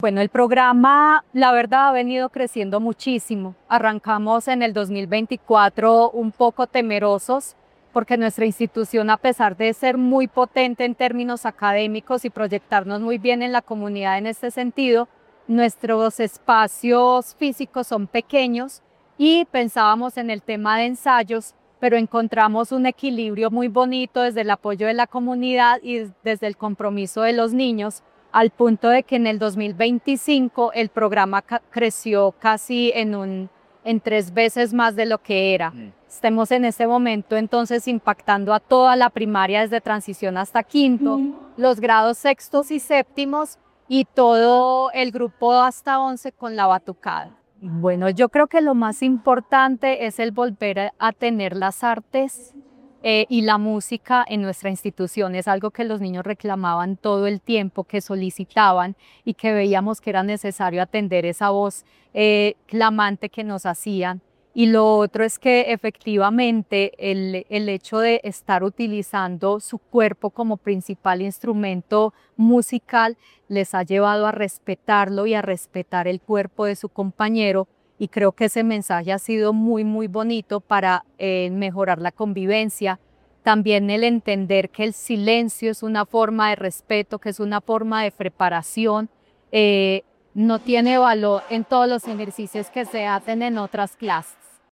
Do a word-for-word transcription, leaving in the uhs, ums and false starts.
Bueno, el programa, la verdad, ha venido creciendo muchísimo. Arrancamos en el dos mil veinticuatro un poco temerosos porque nuestra institución, a pesar de ser muy potente en términos académicos y proyectarnos muy bien en la comunidad en este sentido, nuestros espacios físicos son pequeños y pensábamos en el tema de ensayos, pero encontramos un equilibrio muy bonito desde el apoyo de la comunidad y desde el compromiso de los niños, al punto de que en el dos mil veinticinco el programa creció casi en, un, en tres veces más de lo que era. Mm. Estamos en este momento entonces impactando a toda la primaria desde transición hasta quinto, mm. los grados sextos y séptimos y todo el grupo hasta once con la batucada. Bueno, yo creo que lo más importante es el volver a tener las artes eh, y la música en nuestra institución. Es algo que los niños reclamaban todo el tiempo, que solicitaban y que veíamos que era necesario atender esa voz eh, clamante que nos hacían. Y lo otro es que efectivamente el, el hecho de estar utilizando su cuerpo como principal instrumento musical les ha llevado a respetarlo y a respetar el cuerpo de su compañero, y creo que ese mensaje ha sido muy muy bonito para eh, mejorar la convivencia. También el entender que el silencio es una forma de respeto, que es una forma de preparación, eh, no tiene valor en todos los ejercicios que se hacen en otras clases.